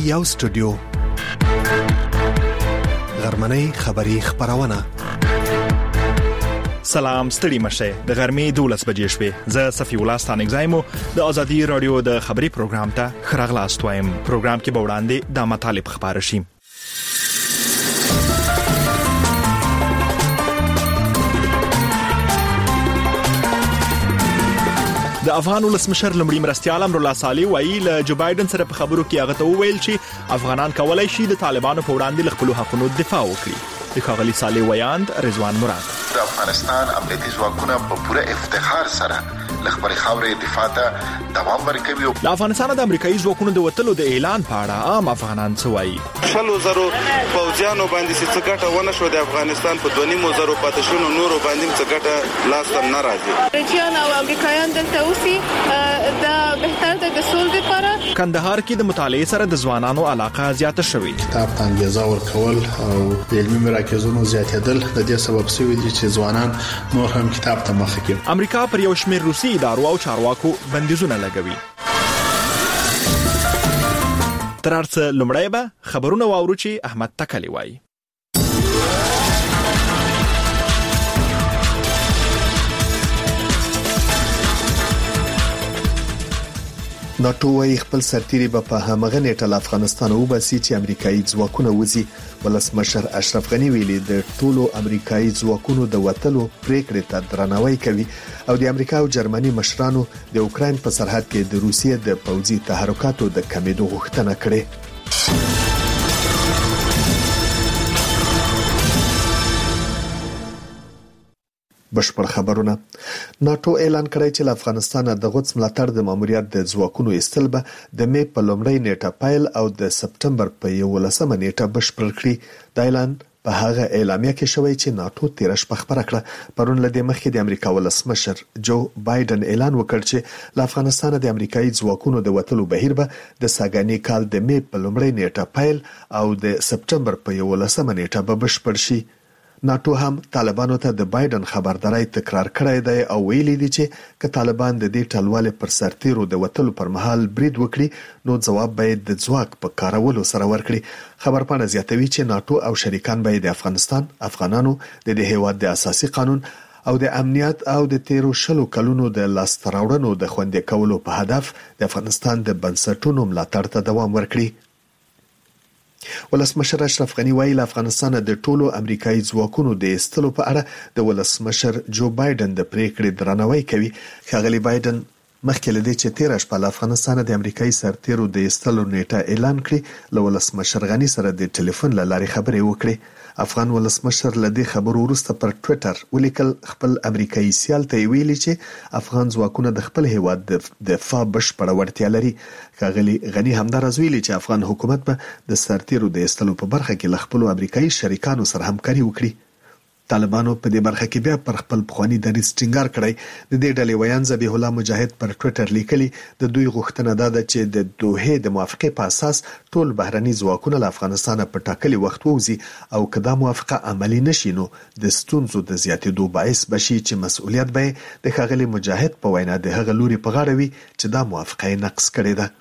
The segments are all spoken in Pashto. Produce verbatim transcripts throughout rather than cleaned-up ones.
یو سټوډیو غرمنۍ خبری خبرونه. سلام ستړي مشه د غرمې دولس بجې شوې. زه صفی الله ستانګزایمو د ازادي رادیو د خبري پروګرام ته خراغلاست وایم. پروګرام کې به وړاندې د مطالب خبر شي. د افغان ولسمشر لمړي مرستيال امرالله صالح وایي له جو بایدن سره په خبرو کې هغه ته وویل چې افغانان کولای شي د طالبانو په وړاندې خپل حقوقو دفاع وکړي. د ښاغلي صالح ویاند رضوان مراد د افغانستان امنیتي ځواکونه په پوره افتخار سره خپل خاورې دفاع ته دوام ورکوي. د افغانستان د امریکایي ځواکونو د وټلو د اعلان په اړه عام افغانان څه وایي؟ شلو زرو پوځیانو باندې څه ګټه ونه شو. د افغانستان په دوه نیم زرو پاتشونو نورو باندې څه ګټه لاس ته نه راځي. رجیان او امریکایان دلته اوسي د بهتر د سول لپاره. کندهار کې د مطالعې سره د ځوانانو علاقه زیاته شوې. کتاب ته انګیزه ورکول او د علمي مراکزونو زیاتېدل د دې سبب شوی دی چې ځوانان نور هم کتاب ته مخه کړي. امریکا پر یو شمېر روسي ادارو او چارواکو بندیزونه لګوي. تر څو لمړی به خبرونه واورو چې احمد تکلی وایي. ناتو وايي خپل سرتیري به په همغه نیټه له افغانستان وباسي چې امریکایي ځواکونه وځي. ولسمشر اشرف غنی ویلي د ټولو امریکایي ځواکونو د وټلو پریکړې ته درناوی کوي او د امریکا او جرمني مشرانو د اوکرين په سرحد کې د روسیې د پوځي تحرکاتو د کمیدو غوښتنه کړې. بشپړ خبرونه. ناتو اعلان کړی چې له افغانستان د غوڅ ملاتړ د ماموریت د ځواکونو ایستل به د مې په لومړۍ نیټه پایل او د سپټمبر په یولسمه نیټه بشپړ کړي. دا اعلان په هغه اعلامیه کې شوی چې ناتو تیر شپه خبره کړه. پرون له دې مخکې د امریکا ولسمشر جو بایدن اعلان وکړ چې له افغانستان د امریکایي ځواکونو د وټلو بهیر به د ساګانی کال د مې په لومړۍ نیټه پایل او د سپټمبر په یولسمه نیټه به بشپړ شي. ناتو هم طالبانو ته د بایدن خبرداري تکرار کړی دی او ویلي دی چې که طالبان د دې ټلوالې پر سرتیرو د وټلو پر مهال برید وکړي نو ځواب به د ځواک په کارولو سره ورکړي. خبرپاڼه زیاتوي چې ناتو او شریکان به د افغانستان افغانانو د دې هیواد د اساسي قانون او د امنیت او د تیرو شلو کلونو د لاستراوړنو د خوندې کولو په هدف د افغانستان د بنسټونو ملاتړ ته دوام ورکړي. ولسمشر اشرف غنی وایي له افغانستان د ټولو امریکایي ځواکونو د ایستلو په اړه د ولسمشر جو بایدن د پریکړې درناوی کوي. ښاغلي بایدن مخکې له دې چې تیر شپه له افغانستان د امریکایي سرتیرو د ایستلو نیټه اعلان کړي له ولسمشر غنی سره د ټلیفون له لارې خبرې وکړي. افغان ولسمشر له دې خبرو وروسته پر ټوئیټر ولیکل خپل امریکایي سیال ته ویلي چې افغان ځواکونه د خپل هیواد د دفاع بشپړه وړتیا لري. ښاغلي غنی همدارس ویلي چې افغان حکومت به د سرتیرو د ایستلو په برخه کې له خپل امریکایي شریکانو سره همکاري وکړي. طالبانو په دې برخه کې بیا پر خپل پخوانی دریځ ټینګار کړی. د دې ډلې ویان ذبیح الله مجاهد پر ټوئیټر لیکلي د دوی غوښتنه ده چې د دوحې د موافقې په اساس ټول بهرني ځواکونه له افغانستان په ټاکلي وخت ووځي او کدا موافقه عملی نشي نو د ستونزو د زیاتېدو باعث بشي چې مسؤلیت به د ښاغلي مجاهد په وینا د هغه لوري په غاړه وي چې دا موافقه نقض کړې ده.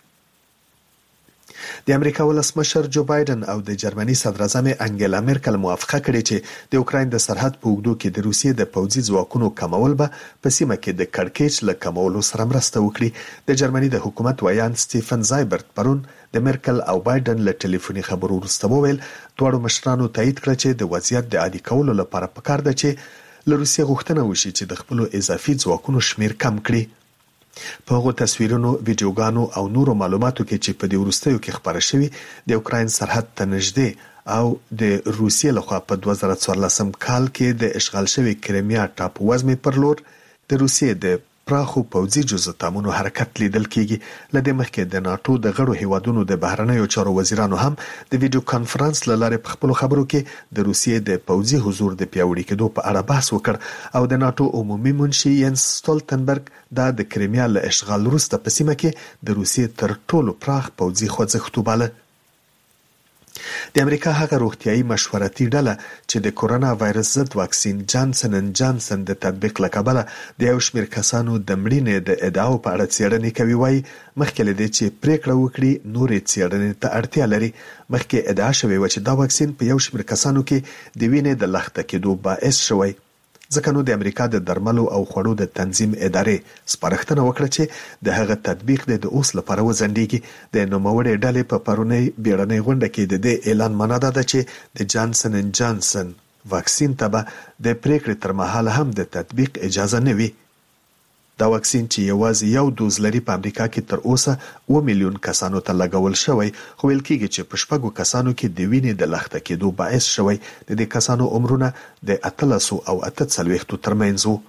د امریکا ولسمشر جو بایدن او د جرمني صدر اعظم انګلا مرکل موافقه کړې چې د اوکرين د سرحد په اوږدو کې د روسیې د پوځي ځواکونو کمول به په سیمه کې د کړکېچ له کمولو سره مرسته وکړي. د جرمني د حکومت ویان سټیفن زایبرت پرون د مرکل او بایدن له ټلیفوني خبرو وروسته وویل دواړو مشرانو تایید کړ چې د وضعیت د عادي کولو لپاره پکار ده چې له روسیې غوښتنه وشي چې د خپل اضافي ځواکونو شمیر کم کړي. په هغو تصویرونو، ویډیوګانو او نورو معلوماتو کې چې په دې وروستیو کې خبره شوې د اوکرين سرحد ته نږدې او د روسیې لخوا په دوه زره څوارلسم کال کې د اشغال شوی کریمیا ټاپووزمې پر لور د روسیې د پراخو پوځي جزءتامونو حرکت لیدل کیږي. لدې مخکې د ناتو د غړو هیوادونو د بهرنیو چارو وزیرانو هم د ویډیو کانفرنس له لارې په خپل خبرو کې د روسیې د پوځي حضور د پیاوړي کېدو په اړه بحث وکړ او د ناتو عمومي منشي ینس سټولتنبرګ دا د کریمیا له اشغال وروسته په سیمه کې د روسیې تر ټولو پراخ پوځي خوځښت وباله. د امریکا هغه روغتيایي مشورتي ډله چې د کورونا وایرس ضد واکسین جانسن اند جانسن د تطبیق لکبله د یو شمېر کسانو د مړینې د ادعاو په اړه څېړنې کوي وایي مخکې له دې چې پریکړه وکړي نورې څېړنې ته اړتیا لري. مخکې ادعا شوې و چې دا واکسین په یو شمېر کسانو کې د وینې د لخته کېدو باعث شوی. ځکه نو د امریکا د درملو او خوړو د تنظیم ادارې سپارښتنه وکړه چې د هغه تطبیق د اوس لپاره وځنډیږي. د نوموړې ډلې په پرونی بیړنۍ غونډه کې د دې اعلان مناده ده چې د جانسن اند جانسن واکسین ته به د پریکړې تر مهاله هم د تطبیق اجازه نه وي. دا واکسین چې یوازې یو دوز لري په امریکا کې تر اوسه اوه میلیون کسانو ته لګول شوی، خو ویل کېږي چې په شپږو کسانو کې د وینې د لخته کېدو باعث شوی. د دې کسانو عمرونه د اتلسو او اته څلوېښتو ترمنځ وو.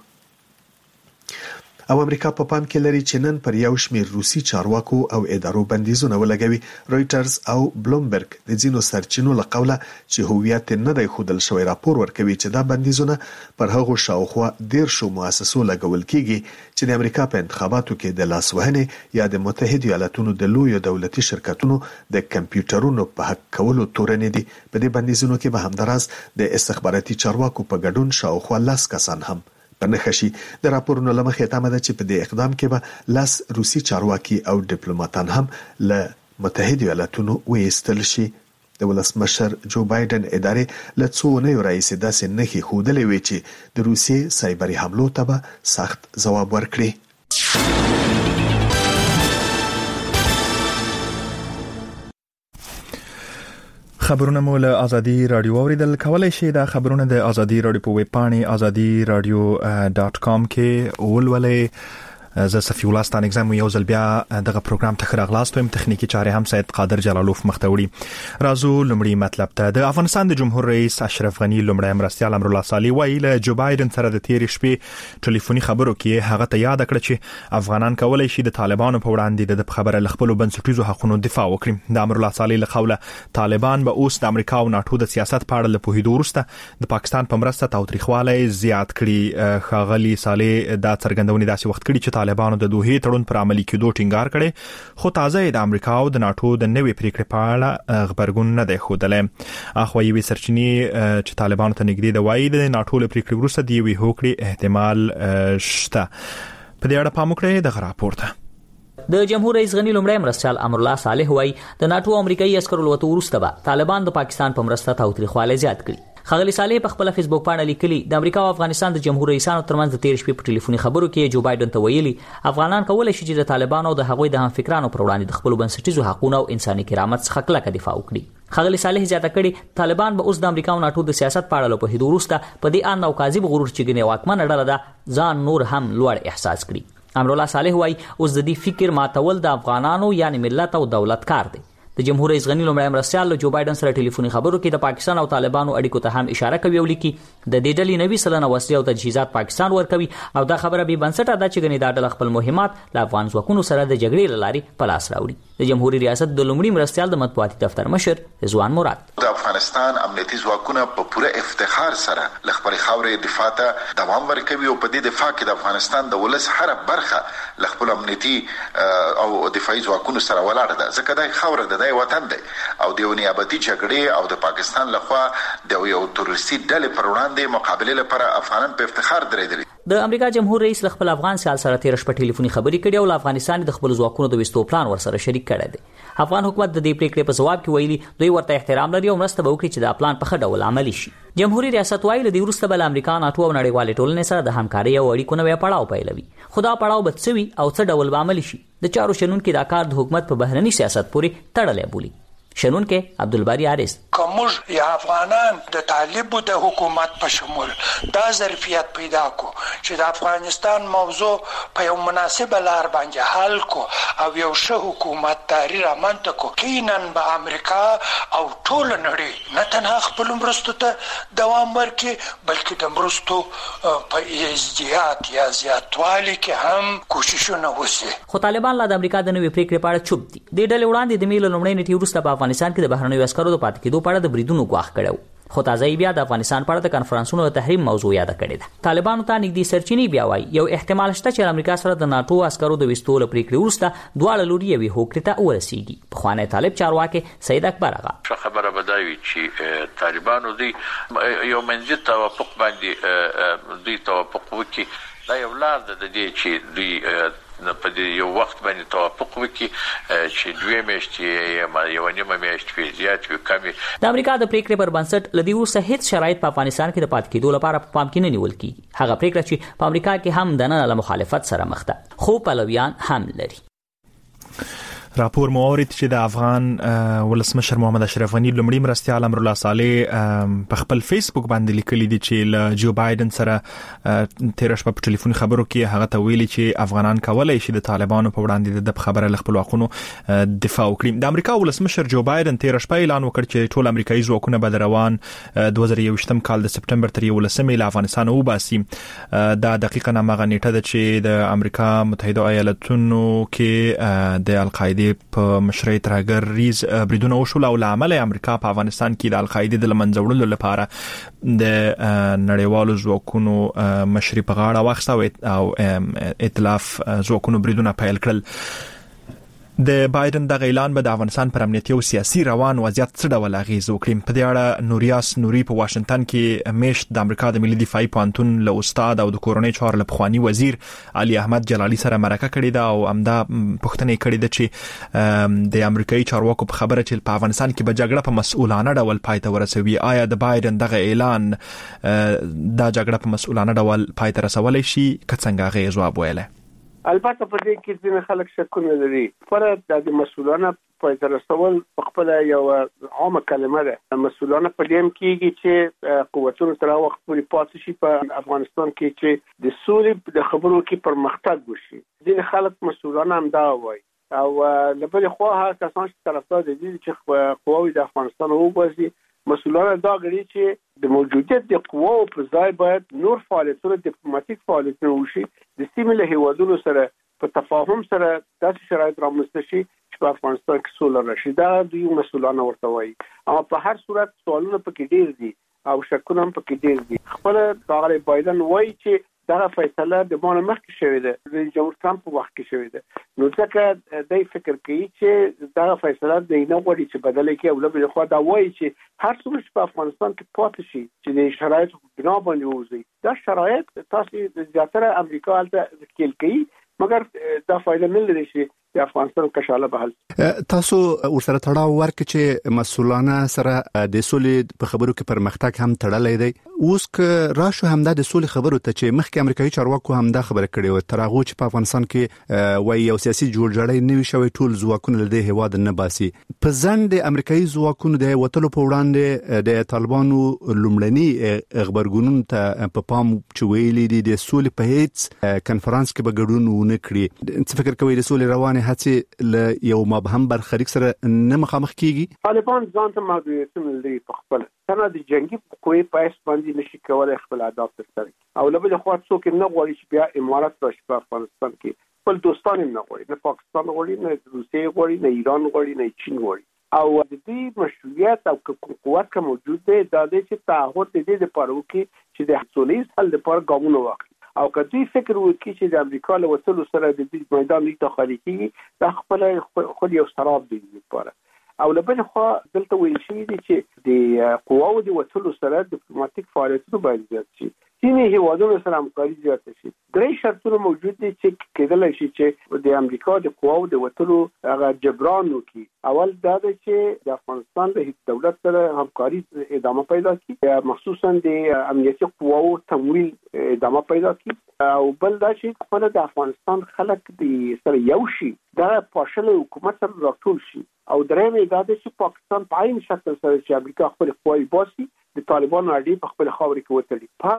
او امریکا په پام کې لري چې نن پر یو شمېر روسي چارواکو او ادارو بندیزونه ولګوي. رويټرز او بلومبرګ د ځینو سرچینو له قوله چې هویت نه دی ښودل شوی راپور ورکوي چې دا بندیزونه پر هغو شاوخوا دیرشو مؤسسو لګول کېږي چې د امریکا په انتخاباتو کې د لاسوهنې یا د متحده ایالاتونو د لویو دولتي شرکتونو د کمپیوټرونو په حق کولو تورنې دي. په دې بندیزونو کې به همداراز د استخباراتي چارواکو په ګډون شاوخوا لس کسان هم نخشي. د راپورونو لمخې تمه ده چې په دې اقدام کې به لس روسي چارواکي او ډیپلوماټان هم له متحده ایالاتونو وایستل شي. د ولسمشر جو بایدن ادارې له څو اونیو راهیسې داسې نښې ښودلې وې چې د روسیې سایبري حملو ته به سخت ځواب ورکړي. خبرونه مو له ازادي رادیو اوریدل کولای شئ. دا خبرونه د ازادي رادیو په ویب پاڼې ازادي رادیو ډاټ کام کې ولولئ. زه صفی الله ستان اگزام یو ځل بیا دغه پروګرام ته خراغلاست ويم. تخنیکی چارې هم سید قادر جلالوف مختوړي. رازو لمړی مطلب ته د افغانستان د جمهور رئیس اشرف غنی لمړی مرستیال امر الله صالح ویل له جو بایدن سره د تیر شپې ټلیفوني خبرو کې هغه ته یاد کړ چې افغانان کولای شي د طالبانو په وړاندې د خبره لخپل بنسټیزو حقوقو دفاع وکړي. د امر الله صالح له قوله طالبان به اوس د امریکا او ناتو د سیاست په اړه له پوهېدو وروسته د پاکستان په مرسته تاوتریخوالی زیات کړي. خاغلی صالح دا څرګندونې داسې وخت کړي چې طالبانو د دوه تړون پر عملي کېدو ټینګار کړي، خو تازه د امریکا او د ناتو د نوې پریکړې په اړه خبرګون نه دی ښودلی. اخوا یوې سرچینې چې طالبانو ته نږدې ده وایي د ناتو له پریکړې وروسته د یوې هوکړې احتمال شته. په دې اړه پام وکړئ. دغه راپور ته د جمهور رئیس غنی لمړی مرستیال امر الله صالح وایي د ناتو امریکایي عسکرو له وتو وروسته به طالبان د پاکستان په مرسته تاوتریخوالی زیات کړي. خغلی صالح په خپل فیسبوک باندې لیکلي د امریکا او افغانستان د جمهور رئیسانو ترمنځ د تیر شپې په ټلیفوني خبرو کې جو بایدن ته ویلي افغانان کولای شي چې د طالبانو او د هغوی د هم فکرانو پر وړاندې د خپل بنسټیزو حقوقو او انساني کرامت څخه کلکه دفاع وکړي. خغلی صالح زیاته کړي طالبان به اوس د امریکا او ناتو د سیاست په اړه په هدو وروسته په دې ان او کاذب غرور چې ګنې واکمنه ډله ده ځان نور هم لوړ احساس کړي. امر الله صالح وایي اوس د دې فکر ماتول د افغانانو یعنی ملت او دولت کار دی. د جمهور رئیس غنی لمړی مرستیال له جو بایدن سره ټلیفوني خبرو کې د پاکستان او طالبانو اړیکو ته هم اشاره کوي او لیکي د دې ډلې نوي سلنه وسلې او تجهیزات پاکستان ورکوي او دا خبره به بنسټه ده چې غنی دا ډله خپل مهمات له افغان ځواکونو سره د جګړې لاري په لاس راوړي. د جمهوریت ریاست د لمړي مرستیال د مطبوعاتي دفتر مشر رضوان مراد د افغانستان امنیتي ځواکونه په پوره افتخار سره ل خپل خاورې دفاع ته دوام ورکوي او په دې دفاع کې د افغانستان د ولس هر برخه ل خپل امنیتي او دفاعي ځواکونو سره ولاړه ده. ځکه دا خاور د دای وطن دی او د نیابتي جګړې او د پاکستان لخوا د یو تروریستي ډلې پر وړاندې مقابله لپاره افغانان په افتخار درېدلي. د امریکا جمهور رئیس خپل افغان سیال سره تیر شپه ټلیفوني خبرې کړې او له افغانستان د خپل ځواکونو د وستو پلان ورسره شریک کړی دی. افغان حکومت د دې پریکړې په جواب کې ویلي دوی ورته احترام لري او مرسته به وکړي چې دا پلان په ښه ډول عملي شي. جمهوریت ریاست وایي د وروسته بل امریکا ناتو او نړیوال ټولنې سره د همکارۍ او اړیکو نوې پړاو پیلوي. خدا پړاو به څه وي او څه ډول به عملي شي د چارو شنونکو دا کار د حکومت په بهرني سیاست پورې تړلی بولي. شنونکو عبدالباری عارض کومج یا افغانان د طالب د حکومت په شمول دا ظرفیت پیدا کو چې د افغانستان موضوع په یو مناسب لار باندې حل کو او یو ښه حکومت داري رامنځته کو کینن به امریکا او ټول نړۍ نه تنها خپل مرستو ته دوام ورکړي بلکې د مرستو په ازدیات یا زیاتوالي کې هم کوششونه وشي. خو طالبان لا د امریکا د نوې پریکړې په اړه چوپ دي. د ډلې وړاندې د میل لومړۍ نیټې وروسته په افغانستان کې د بهرنیو عسکرو د پاتې کېدو په اړه د بریدونو ګواښ کړو. خو تازه بیا د افغانستان په اړه د کانفرنسونو د تحریم موضوع یاد کړې ده. طالبانو ته نږدې سرچینې بیا وایي یو احتمال شته چې امریکا سره د ناتو عسکرو د وستولو پریکړې وروسته دواړه لوري یوې هوکړې ته ورسیږي. پخوانی طالب چارواکي سید اکبر آغا خبره بداوي چې طالبانو دی یو منځي توافق باندې دی توافق وکي دا یو لار ده د دې چې دوی په دې یو وخت باندې توافق وکړي چې دوی میاشتې یا یو نیمه میاشت په زیات وي کمی. د امریکا د پریکړې پر بنسټ لدی ورسه هیڅ شرایط په افغانستان کې د پات کېدو لپاره په پام کې نه نیول کیږي. هغه پریکړه چې په امریکا کې هم د نه له مخالفت سره مخ ده خو پلویان هم لري. راپور مو اورید چې د افغان ولسمشر محمد اشرف غنی لومړی مرستیال امر الله صالح په خپل فیسبوک باندې لیکلي دي چې له جو بایدن سره تیر شپه په ټلیفوني خبرو کې هغه ته ویلي چې افغانان کولای شي د طالبانو په وړاندې د خبره ل خپل حقوقو دفاع وکړي. د امریکا ولسمشر جو بایدن تیر شپه اعلان وکړ چې ټول امریکایي ځواکونه به روان دوه زره یوویشتم کال د سپټمبر تر یولسمې له افغانستان وباسي. دا دقیقاً هغه نیټه ده چې د امریکا متحده ایالاتونو کې د القاعده په مشرۍ ترهګر ریز بریدونه وشول او لامل امریکا په افغانستان کې د القاعده د لمنځه وړلو لپاره د نړیوالو ځواکونو مشري په غاړه واخیسته او ائتلاف ځواکونو بریدونه پیل کړل. د بایدن د اعلان به د افغانستان پر امنیتي او سیاسي روان وضعیت څه ډول اغیز وکړي. په دې اړه نوریاس نوري په واشنگټن کې میشت د امریکا د ملي دفاعي پوهنتون له استاد او د کورنۍ چارو له پخوانی وزیر علي احمد جلالي سره مرکه کړې ده او همدا پوښتنه کړې ده چې د امریکایي چارواکو په خبره چې په افغانستان کې به جګړه په مسؤلانه ډول پای ته ورسوي آیا د بایدن دغه اعلان دا جګړه په مسؤلانه ډول پای ته رسولای شي که څنګه غي جواب ویله؟ البته په دې کې ځینې خلک شکونه لري. پر د مسؤلانه په ترسول په خپل یو عامه کلمه ده. مسؤلانه په دې کېږي چې قوتونو تر وخت پورې پاتې شي په افغانستان کې چې د سولې د خبرو کې پرمختګ وشي. ځینې خلک مسؤلانه هم دا وایي او لبل خو هغه کسان چې طرفدار دي چې قواوی د افغانستان وباسي مسؤلانه دا غړي چې د موجودیت د قواو په ځای باید نور فعالیتونه ډیپلوماټیک فعالیتونه وشي. د سیمې له هیوادونو سره په تفاهم سره داسې شرایط رامنځته شي چې په افغانستان کې سوله راشي. دا دوی مسؤلانه ورته وایي. اما په هر صورت سوالونه پکې ډیر دي او شکونه هم پکې ډیر دي. خپل دغه بایدن وایي چې دا فیصله د مانه مخکې شوې ده د جمهور ترامپ په وخت کې شوې ده. نو ځکه دای فکر کوي چې دا فیصله د نه غوړي چې بدلې کې او له خو دا وایي چې هر څومره چې په افغانستان کې پاتې شي چې د شرایطو بنا باندې وځي دا شرایط تاسو زیاتره امریکا الته کېل کوي مګر دا فایده نه لري چې د افغانستان کشاله بحال. تاسو ورسره تړاو ورکړئ چې مسؤلانه سره د سولې په خبرو کې پرمختګ هم تړلې دی. اوس که راشو همدا د سولې خبرو ته چې مخکې امریکایي چارواکو همدا خبره کړې و تر هغه چې په افغانستان کې وایي یو سیاسي جوړجاړی نه وي شوی ټول ځواکونه له هیواد نه باسي. په ځند امریکایي ځواکونو د وټلو په وړاندې د طالبانو لومړني خبرګونونو ته په پام چې ویلي دي د سولې په هیڅ کنفرانس کې به ګډون ونه کړي. څه فکر کوي د سولې روانه هڅه له یو مبهم برخلیک سره نه مخامخ کیږي؟ طالبان ځان ته محدودیتونه لري په خپل څنګه د جنگي قوې په اس باندې نشي کولای خپل اهداف ترسره کړي او له بل خوا څوک نه غواړي چې بیا امارات راشي په افغانستان کې. خپل دوستان نه غواړي، نه پاکستان غواړي، نه روسیه غواړي، نه ایران غواړي، نه چین غواړي. او د دې مشروعیت او قوت که موجود دی دا د چې تعهد دې د پاره وکړي چې د سولې حل لپاره ګامونه واخلي او که دوی فکر وکړي چې د امریکا له وسلو سره د دې میدان نه تخلي کیږي دا خپل خو یو سراب دی لپاره. او له بل خوا دلته ویل شوی دی چې د قواو د وسلو سره ډیپلوماټیک فعالیتونه باید زیات شي، ځینې هیوادونو سره همکاري زیاته شي. درې شرطونه موجود دي چې کېدلی شي چې د امریکا د قواو د وسلو هغه جبران وکړي. اول دا ده چې د افغانستان د دولت سره همکاري ادامه پیدا کړي، مخصوصا د امنیتي قواو تمویل ادامه پیدا کړي. او بل دا چې خپل د افغانستان خلک د سره یو شي، دا پاشل حکومت سره راټول شي. او درېیم دا ده چې پاکستان په عین شکل سره چې امریکا خپل قواوې باسي د طالبانو اړې په خپل خاورې کې وتړي.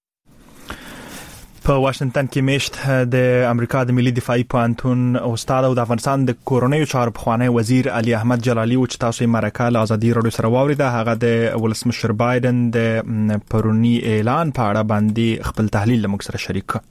په واشنگټن کې میشت د امریکا د ملي دفاعي پوهنتون استاد او د افغانستان د کورنیو چارو پخوانی وزیر علي احمد جلالي و چې تاسو یې مرکه له ازادي راډیو سره واوریده، هغه د ولسمشر بایدن د پرونی اعلان په اړه باندې خپل تحلیل له موږ سره شریک کړ.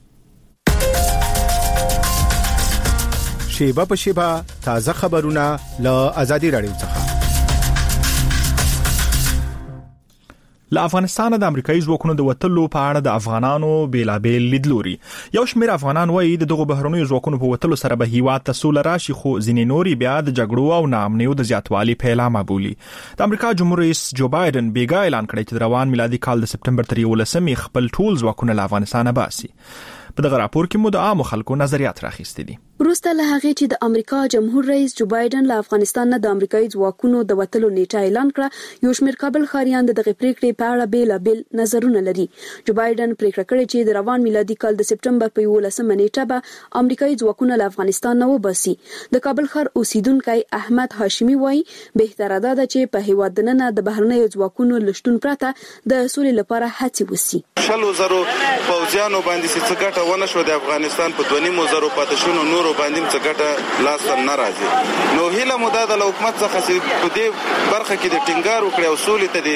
شیبه په شیبه تازه خبرونه له ازادي راډیو څخه. له افغانستان د امریکایي ځواکونو د وټلو په اړه د افغانانو بیلابیل لیدلوري. یو شمېر افغانان وایي د دغه بهرنیو ځواکونو په وټلو سره به هیواد ته سوله راشي، خو ځینې نوري بیا د جګړو او ناامنیو د زیاتوالي پیلامه بولي. د امریکا جمهور رئیس جو بایدن بیګا اعلان کړی چې د روان میلادي کال د سپټمبر تر یولسمې خپل ټول ځواکونه له افغانستانه باسي. په دغه راپور کې مو د عامو خلکو نظریات راخیستي دي. وروسته له هغې چې د امریکا جمهور رئیس جو بایدن له افغانستان نه د امریکایي ځواکونو د وټلو نیټه اعلان کړه، یو شمېر کابل ښاریان د دغه پریکړې په اړه بیلابیل نظرونه لري. جو بایدن پریکړه کړې چې د روان میلادي کال د سپټمبر په یولسمه نیټه به امریکایي ځواکونه له افغانستان نه وباسي. د کابل ښار اوسیدونکی احمد هاشمي وایي بهتره ده چې په هیواد دننه د بهرنیو ځواکونو لشتون پرته د سولې لپاره هڅې وشي. شلو زرو پوځیانو باندې چې څه ګټه ونه شو د افغانستان په دوه نیمو زرو پاتې شونو نورو باندې څه ګټه لاس ته نه راځي. نو هیله مو ده د حکومت څخه چې په دې برخه کې د ټینګار وکړي او سولې ته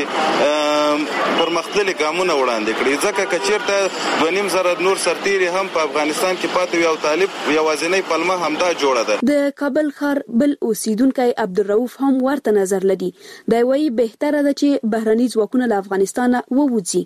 د پرمختللي ګامونه وړاندې کړي، ځکه که چیرته دوه نیم زره نور سرتیري هم په افغانستان کې پاتې وي او طالب یوازینۍ پلمه همدا جوړه ده. د کابل ښار بل اوسیدونکی عبدالرؤف هم ورته نظر لري. دی وایي بهتره ده چې بهرني ځواکونه له افغانستان ووځي.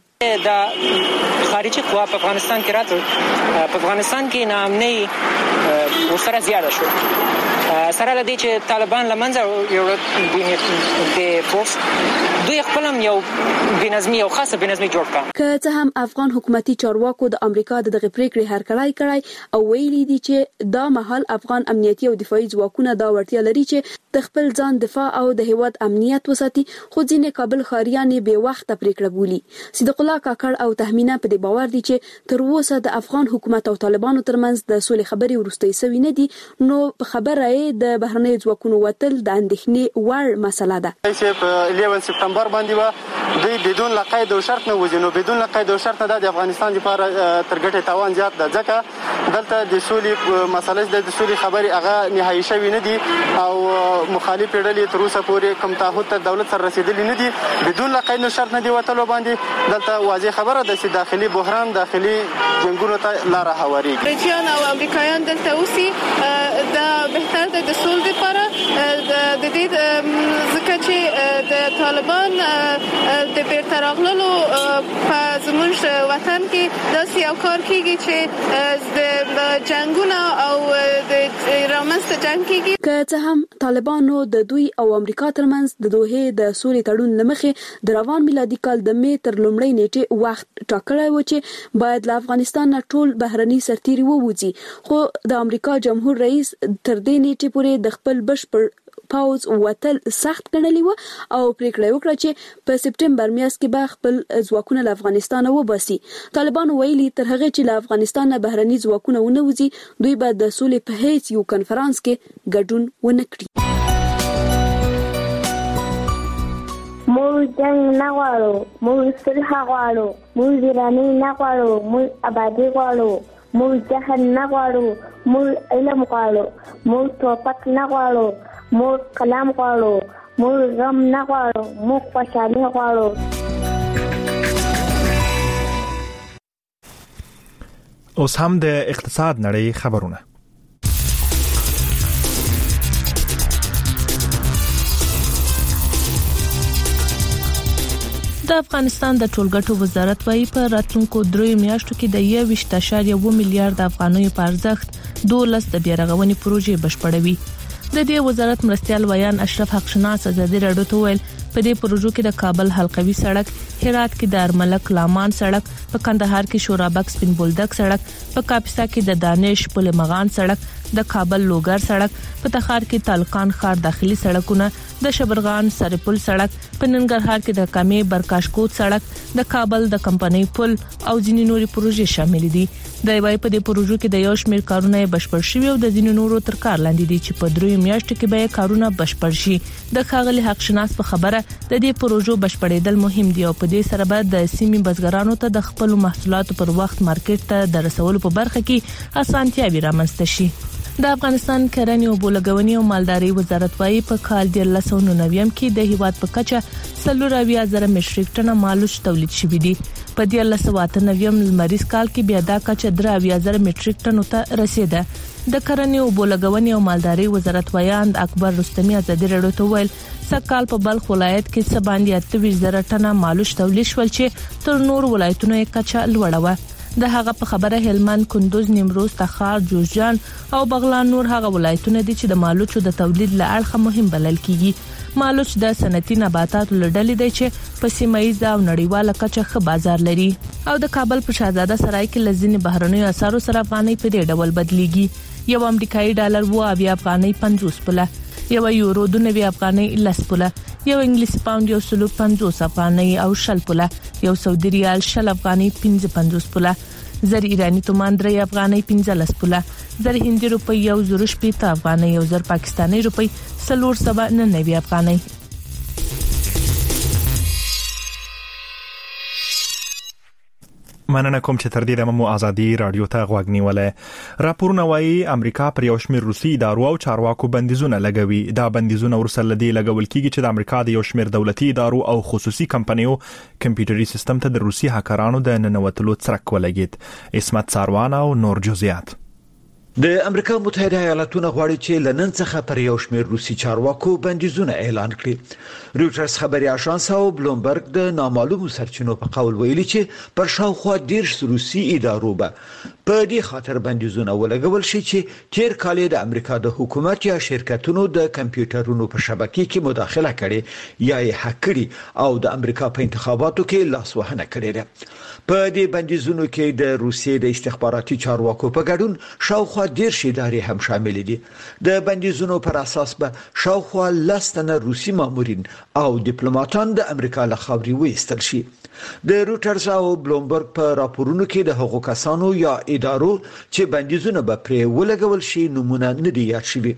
د خارجي قوا په افغانستان کې راځي، په افغانستان کې ناامنۍ ورسره زیاده شو، سره لدی چې طالبان لمنځه یو د فورس دوی خپل هم یو بنظمي او خاصه بنظمي جوړ کړه. که څه هم افغان حکومتي چارواکو د امریکا د دغه پریکړې هرکړای کړای او ویلي دي چې دا مهال افغان امنیتي او دفاعي ځواکونه دا وړتیا لري چې د خپل ځان دفاع او د هیواد امنیت وساتي، خو ځینې کابل ښاریان به وخت پریکړه بولي. صدیق الله کاکړ او تهمینه په دې باور دي چې تر اوسه د افغان حکومت او طالبانو ترمنځ د سولې خبرې ورستۍ سوي نه دي، نو په خبره یې د بهرنیو ځواکونو وتل د اندېښنې وړ مسله ده. چې په یازده سپتمبر باندې و دوی بدون لقید او شرط نه وځي، نو بدون لقید او شرط نه د افغانستان لپاره تر ګټې تاوان زیات ده، ځکه دلته د سولې مسله د سولې خبرې هغه نهایي شوی نه دي او مخالف ډلې تر اوسه پورې کوم تعهد تر دولت سره رسیدلی نه دي. بدون لقید او شرط نه دی وتلو باندې دلته واضح خبره ده چې داخلي بحران داخلي جنگونو ته لار هواريږي. بریټیان او امریکایان دلته اوسي دا بهتر ده د سولې لپاره، د دې ځکه چې د طالبان د بیرته راغللو په زموږ وطن کې داسې یو کار کیږي چې د جنگونه او د رامنځته جنگ کیږي. که څه هم طالبانو د دوی او امریکا ترمنځ د دوحې د سولې تړون لمخې د روان میلادي کال د می تر لومړۍ نیټې وخت ټاکلی و چې باید له افغانستان نه ټول بهرني سرتیري ووځي، خو د امریکا جمهور رئیس تر دې نیټې پورې د خپل بشپړ پاوز وتل سخت ګڼلی و او پریکړه وکړه چې په سپټمبر میاشت کې به خپل ځواکونه له افغانستان وباسي. طالبانو ویلي تر هغه چې له افغانستان نه بهرني ځواکونه ونه وځي، دوی به د سولې په هیڅ یو کنفرانس کې ګډون ونه کړي. موږ جنگ نه غواړو، موږ صلح غواړو، موږ ویراني نه غواړو، موږ آبادي غواړو، موږ جهل نه غواړو، موږ علم غواړو، موږ توپک نه غواړو، موږ کلام غواړو، موږ غم نه غواړو، موږ خوشحالي غواړو. اوس هم د اقتصاد نړۍ خبرونه. د افغانستان د ټولګټو وزارت وايي په راتلونکو درې میاشتو کې د یو ویشت اشاریه اووه میلیارډ افغانیو په ارزښت دولس د بیارغونې پروژې بشپړوي. د دې وزارت مرستيال ویان اشرف حقشناس ازادي راډیو ته ویل په دې پروژو کې د کابل حلقوي سړک، هرات کې د ارملک لامان سړک، په کندهار کې شورابک سپین بولدک سړک، په کاپیسا کې د دانش پل مغان سړک، د کابل لوګر سړک، په تخار کې تالقان ښار داخلي سړکونه، د شبرغان سرپل سړک، په ننګرهار کې د کمې برکاشکوت سړک، د کابل د کمپنۍ پل او ځینې نورې پروژې شامل دي. د وای په دې پروژو کې د یو شمېر کارونه بشپړ شوي او د ځینې نورو تر کار لاندې دي چې په درې میاشتو کې به کارونه بشپړ شي. د ښاغلي حقشناس په خبره د دې پروژو بشپړېدل مهم دي او په دې سره به د سیمې بزګرانو ته د خپل محصولاتو پر وخت مارکیټ ته د رسولو په برخه کې اسانتیاوي رامنځته شي. د افغانستان کرنې او بولګونی او مالداري وزارت وايي په کال د لسو نویم کې د هیواد په کچه سلور اویا زره مټریک ټنه مالوچ تولید شوی دی. په دې لس واته نویم لمریز کال کې بیا دا کچه درې اویا زره مټریک ټنو ته رسیده. د کرنې او بولګونې او مالداري وزارت ویاند اکبر رستمی ازادي راډیو ته ویل سکهال په بلخ ولایت کې څه باندې اته ویشت زره ټنه مالوچ تولید شول چې تر نور ولایتونو یې کچه لوړه و. د هغه په خبره هلمند، کندوز، نیمروز، تخار، جوزجان او بغلان نور هغه ولایتونه دي چې د مالوچو د تولید له اړخه مهم بلل کیږي. مالوچ د صنعتي نباتاتو لړلې دی چې په سیمایي او نړیواله کچه ښه بازار لري او د کابل په شاهزاده سرای کې لزینې بهرنیو اسعارو سره افغانۍ په دې ډول بدلیږي. یو امریکایي ډالر و اویا افغانۍ پنځوس پوله، یو یورو د نوي افغانۍ لس پوله، یو انګلیسي پاوند یو سلو پنځوس افغانۍ او شل پوله، یو سعودي ریال شل افغانۍ پنځه پنځوس پوله، زر ایرانی تومان درې افغانۍ پنځلس پوله، زر هندي روپی یو زر شپږ افغانۍ، یو زر پاکستاني روپی څلور سوه نهه افغانۍ. مننه کوم چې تر دې مو ازادي رادیو ته غوږ نیولې. راپورونه وايي امریکا پر یو شمېر روسي ادارو او چارواکو بندیزونه لګوي. دا بندیزونه ورسره لدی لګول کیږي چې د امریکا د یو شمېر دولتي ادارو او خصوصي کمپنیو کمپیوټري سیستم ته د روسي هکرانو د ننوتلو څرک ولګید. اسمت ساروان او نور جزئیات. د امریکا متحده ایالاتونو غواړي چې لنن څخه پر یو شمېر روسي چارواکو بندیزونه اعلان کړي. رویټرز خبري اژانس او بلومبرګ د نامعلومو سرچینو په قول ویلي چې پر شاوخوا ډیر روسي ادارو به په دې خاطر بندیزونه ولګول شي چې تیر کال د امریکا د حکومت یا شرکتونو د کمپیوټرونو په شبکې کې مداخله کړي یا یې هک کړي او د امریکا په انتخاباتو کې لاسوهنه کړې ده. په دې بندیزونو کې د روسیې د استخباراتي چارواکو په ګډون شاوخوا ډیر ادارې هم شامل دي. د بندیزونو پر اساس به شاوخوا لس تنه روسي مامورین او ډیپلوماټان د امریکا له خاورې وایستل شي. د روټرز او بلومبرګ په راپورونو کې د هغو کسانو یا ادارو چې بندیزونه به پرې ولګول شي نمونه نه دي یاد شوي.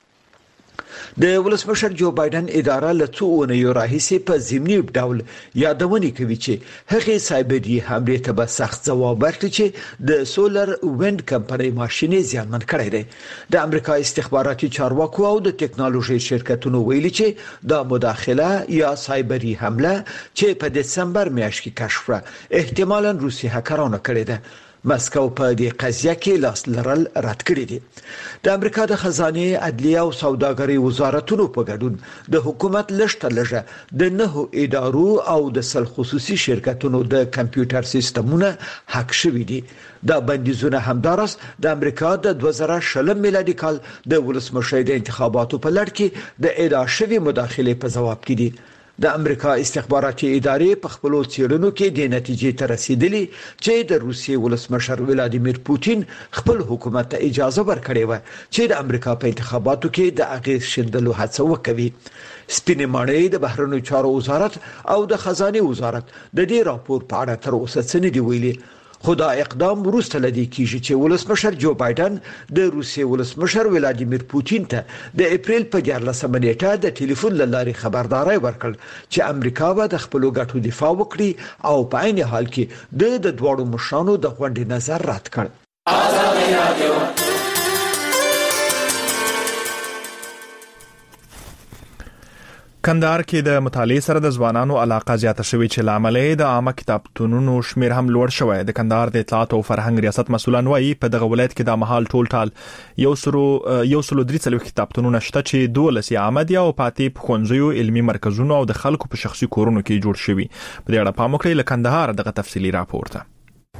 د ولسمشر جو بایدن اداره له څو اونیو راهیسې په ضمني ډول یادونه کوي چې هغه سایبري حمله ته به سخت ځواب ورکړي چې د سولر ویند کمپنۍ ماشينې زیانمن کړي دي. د امریکا استخباراتي چارواکو او د ټکنالوژي شرکتونو ویلي چې د مداخله یا سایبري حمله چې په دسمبر میاشت کې کشف شوه احتمالاً روسي هکرانو کړي ده. مسکو په دې قضیه کې لاس لرل رد کړی دي. د امریکا د خزانه، عدلیه او سوداګرۍ وزارتونو په ګډون د حکومت لشته لږه د نهو ادارو او د سل خصوصي شرکتونو د کمپیوټر سیستمونه هک شوي دي. دا بندیزونه همدارس د امریکا د دوه زره شل میلادي کال د ولسمشر د انتخاباتو په لړ کې د ادعا شوی مداخله په جواب کې دي. د امریکا استخباراتي ادارې په خپل څېړنو کې د نتیجې ته رسیدلي چې د روسیې ولسمشر ولادیمیر پوتین خپل حکومت ته اجازه ورکړې و چې د امریکا په انتخاباتو کې د اغیز شندلو هڅه وکړي. سپینې ماڼۍ د بهرنیو چارو وزارت او د خزانه وزارت د دې راپور په اړه تر اوسه څه نه دی ویلي. خدا اقدام وروسته لدی کیږي چې ولسمشر جو بایدن د روسیې ولسمشر ولادیمیر پوتین ته د اپریل په دیارلسمه نیټه د ټلیفون له لارې خبرداري ورکړ چې امریکا به د خپل ګټو دفاع وکړي او په عین حال کې د د دوړو مشرانو د غونډې نظر رد کړ. آزادي رادیو کندهار کې د مطالعې سره د ځوانانو علاقه زیاته شوې چې لامل د عامه کتابتونونو شمیر هم لوړ شوی. د کندهار د اطلاعات او فرهنګ ریاست مسولان وایي په دغه ولایت کې د مهال ټول ټال یو سلو یو سلو درې څلوېښت کتابتونونه شته چې دولس یې عامه دي او پاتې په ښوونځیو، علمي مرکزونو او د خلکو په شخصي کورونو کې جوړ شوي. په دې اړه پام وکړئ. له کندهار دغه تفصیلي راپور ته.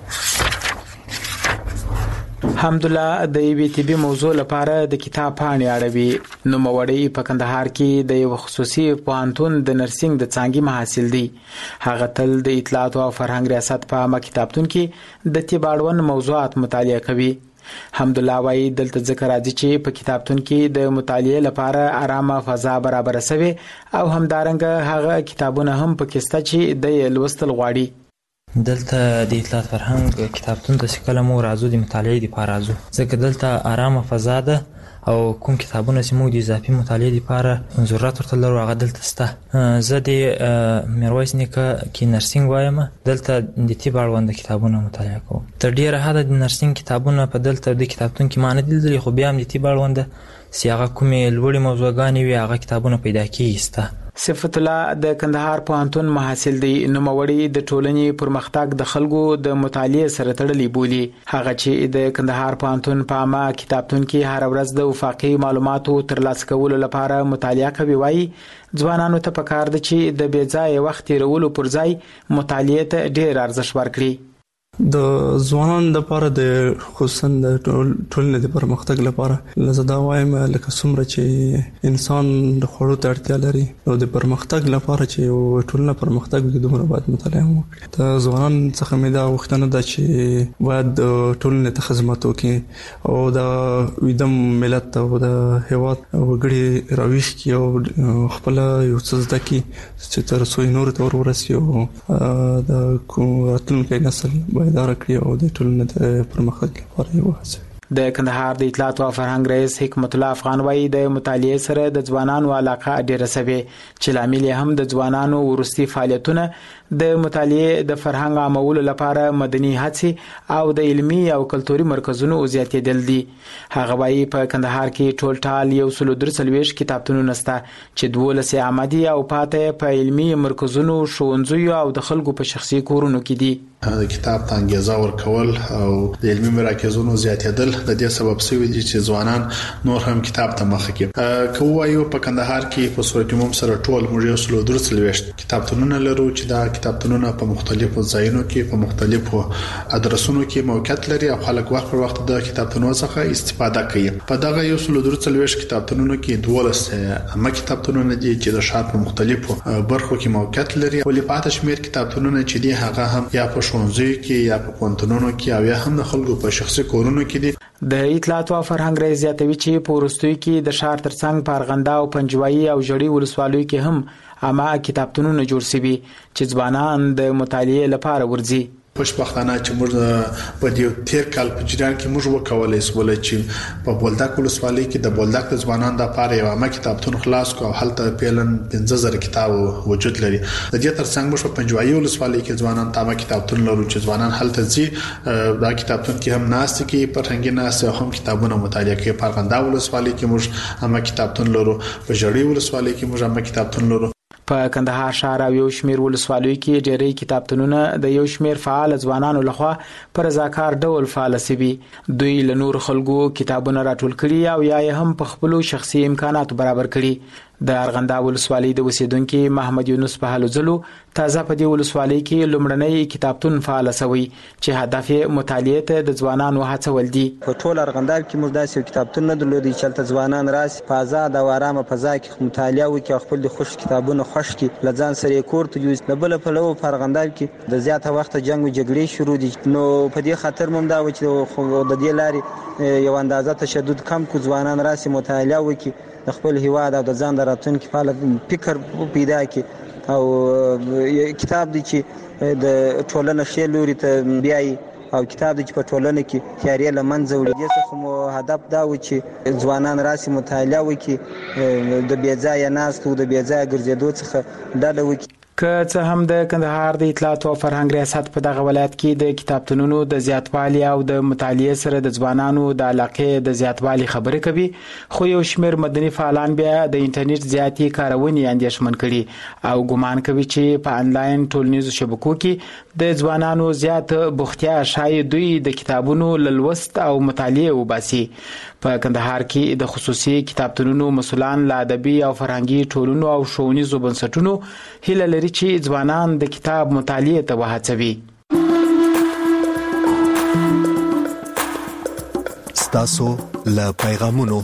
حمدالله د وی ټي بي موضوع لپاره د کتاب پاڼې اړوي. نو موړی په کندهار کې د یو خصوصي پوهنتون د نرسنګ د څانګې محصل دی. هغه تل د اطلاعات او فرهنګ ریاست په عامه کتابتون کې د طب اړوند موضوعات مطالعه کوي. حمدالله وايي دلته ذکر راځي چې په کتابتون کې د مطالعې لپاره آرامه فضا برابر شوی او همدارنګه هغه کتابونه هم پکې شته چې د لوستل غواړي. دلته د اطلاعات فرهنګ کتابتون ته سکه مو راځو د مطالعې لپاره راځو ځکه دلته آرامه فضا ده او کوم کتابونه چې موږ د اضافي مطالعې لپاره ضرورت ورته لرو هغه دلته شته. زه د میرویس نیکه کې نرسنګ وایم. دلته د طب اړوند کتابونه مطالعه کوم. تر ډیره حده د نرسنګ کتابونه په دلته د کتابتون کې ما نه دي لیدلي، خو بیا هم د طب اړوند چې هغه کومې لوړې موضوعګانې وي هغه کتابونه پیدا کېږي. صفت الله د کندهار پوهنتون محصل دی. نوموړی د ټولنې پرمختګ د خلکو د مطالعې سره تړلې بولي. هغه چې د کندهار پوهنتون په عامه کتابتون کې هر ورځ د وفاقي معلوماتو ترلاسه کولو لپاره مطالعه کوي، وایي ځوانانو ته پکار ده چې د بې ځایه وخت تیرولو پر ځای مطالعې ته ډېر ارزښت ورکړي. د ځوانانو لپاره د خصوصا د ټولنې د پرمختګ لپاره لزه دا وایم لکه څومره چې انسان د خوړو ته اړتیا لري او د پرمختګ لپاره چې ټولنه پرمختګ وکړي دومره باید مطالعه وکړي. د ځوانانو څخه مې دا غوښتنه ده چې باید ټولنې ته خدمت وکړي او د ویدم ملت او د هیواد وګړي راويش کړي او خپل یو څه زده کړي چې تر څو نور ته ورسي او د راتلونکي نسل دار کړی او د ټولنې د پرمختګ لپاره یو هڅه. د کندهار د اطلاعات او فرهنګ رئیس حکمت الله افغان وایي د مطالعې سره د ځوانانو علاقه ډیره سوي چې لامل هم د ځوانانو ورستي فعالیتونه د مطالعې د فرهنګ عامولو لپاره مدني هڅې او د علمي او کلتوري مرکزونو زیاتېدل دي. هغه وایي په کندهار کې ټول ټال یو سل درې کتابتونونه شته چې دولس عامدي او پاتې په علمي مرکزونو، ښوونځیو او د خلکو په شخصي کورونو کې دي. د کتاب ته انګیزه ورکول او د علمي مراکزونو زیاتېدل د دې سبب شوی دي چې ځوانان نور هم کتاب ته مخه کړي. کوم وایو په کندهار کې په صورت عموم سره ټول موږ یو سل درې کتابتونونه لرو چې دا کتابتونونه په مختلفو ځایونو کې په مختلفو ادرسونو کې موقعیت لري او خلک وخت پر وخت د کتابتونونو څخه استفاده کوي. په دغه یو سل درې کتابتونونو کې دولس عامه کتابتونونه دي چې د شهر په مختلفو برخو کې موقعیت لري. ولې پاتې شمیر کتابتونونه چې دي هغه هم یا په ښوونځي کې یا په پوهنتونونو کې او یا هم د خلکو په شخصي کورونو کې دي. د اطلاعات او فرهنګ رئیس زیاتوي چې په وروستیو کې د شهر ترڅنګ په ارغنده او پنجوایي او جړی ولسوالیو کې هم عامه کتابتونونه جوړ شوي چې ځوانان د مطالعې لپاره ورځي. خوشبختانه چې موږ په دې تیر کال په جریان کې موږ وکولای سول چې په بولدک ولسوالۍ کې د بولدک د ځوانانو د لپاره یو عامه کتابتون خلاص کو او هلته پیلن پنځه زره کتاب وجود لري. د دې ترڅنګ موږ په پنجوایي ولسوالۍ کې ځوانان ته عامه کتابتون لرو چې ځوانان هلته ځي دا کتابتون کې هم ناست کې فرهنګي ناست او هم کتابونه مطالعه کوي. په ارغنده ولسوالۍ کې موږ عامه کتابتون لرو، په جړی ولسوالۍ کې موږ عامه کتابتون لرو. په کندهار ښار او یو شمیر ولسوالیو کې ډېری کتابتونونه د یو شمیر فعال ځوانانو لخوا پر رضاکار ډول فعال شوي. دوی له نور خلکو کتابونه راټول کړي او یا هم په خپل شخصي امکانات برابر کړي. د ارغنده ولسوالۍ د اوسیدونکو محمد یونس په حالو ځلو تازه په دې ولسوالۍ کې لومړنی کتابتون فعال شوی چې هدف یې مطالعې ته د ځوانانو هڅول دي. په ټول ارغنده کې موږ داسې کتابتون نه درلودي چې تل ځوانان راسي په آزاد او آرامه فضا کې مطالعه وکړي او خپل د خوښ کتابونه خوښ کړي، لځان سره کور ته یوز. بل په لو په ارغنده کې د زیاته وخت جنگ او جګړې شروع دي، نو په دې خاطر موږ دا و چې د دې لارې یو اندازه تشدد کم کو ځوانان راسي مطالعه وکړي، د خپل هیواد او د ځان د راتلونکي فعال فکر پیدا کړي او کتاب دی چې د ټولنې ښه لوري ته بیایي او کتاب دی چې په ټولنه کې تیارې له منځه وړي. دې څخه مو هدف دا و چې ځوانان راسي مطالعه وکړي، د بې ځایه ناستو د بې ځایه ګرځېدو څخه ډډه وکړي. که څه هم د کندهار د اطلاعات او فرهنګ ریاست په دغه ولایت کې د کتابتونونو د زیاتوالي او د مطالعې سره د ځوانانو د علاقې د زیاتوالي خبرې کوي، خو یو شمیر مدني فعالان بیا د انټرنیټ زیاتې کارونې اندېښمن کړي او ګمان کوي چې په انلاین ټولنیزو شبکو کې د ځوانانو زیات بوختیا شاید دوی د کتابونو لوست او مطالعه وباسي. په کندهار کې د خصوصي کتابتونونو مسؤلان له ادبي او فرهنګي ټولنو او ښوونیزو بنسټونو هیله لري چې ځوانان د کتاب مطالعې ته وهڅوي. ستاسو له پیغامونو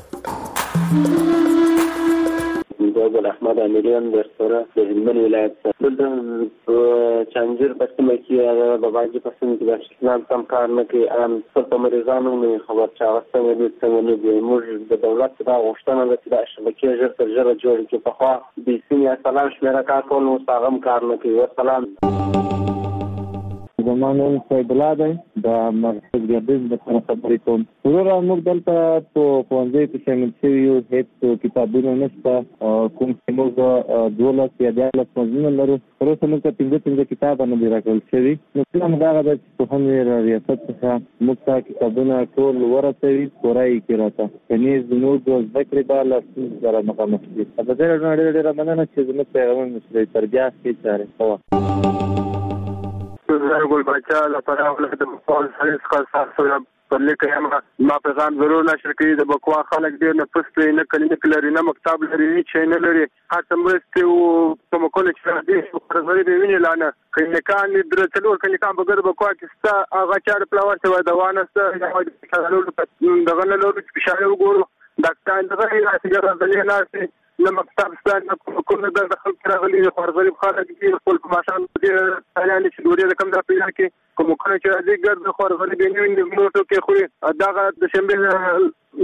ګل احمد امیریان د سره د هلمند ولایت د چانجر په سیمه کې د باجی په سیمه کې د اسلام کم کار نه کوي، ان څه مریضانو نه خبر چا واستنه دي څنګه نه دی. موږ د دولت دا غوښتنه ده چې د شبکې ژر تر ژره جوړ کړي. په خوا د سیمه سلام شمیره کار کول نو ساغم کار نه کوي. والسلام د زما نوم سید الله دی د مرکز ګردیز د خبرې کوم. وروره موږ دلته په ښوونځي کې شامل شوي یو، هېڅ کتابونه نشته. کوم چې موږ دولس یا دیارلس مضمونه لرو، تر اوسه موږ ته پنځه پنځه کتابه نه دي راکړل شوي. نو پلان موږ هغه ده چې پوهنې ریاست څخه موږ ته کتابونه ټول ورسوي، پوره یې کړي راته، که نیز زموږ زده کړې به له ستونزو سره مخامخ دي. ازادي راډیو نه ډېره ډېره مننه چې زموږ پیغامونه مو تر بیا ښې چارې کوه. ګل بچا لپاره ولکه د مقال سره څخه تاسو پر لیکه یم ما پیغام ضرور نشر کړي. د بکوا خلک ډېر نه پس نه کلی نه لري، نه مکتب لري، نه چای نه لري. هڅه مرستې او کوم کول چې راځي خبرې به ویني لانه کله کان در څلور کله کان بغیر بکوا کې ستا هغه چار پلاور څه دوانه ستا دغه نه لوري چې شاله وګورو ډاکټر دغه راځي راځي نه نه مکتب ستاسو کوم د خلک راغلي خبرې خلک دي خپل ماشان دې اعلان چې ډوډۍ د کم ځای پیدا کې کوم کله چې راځي ګرځي خبرې به نه ویني نو ټوکې خوري دغه د شنبه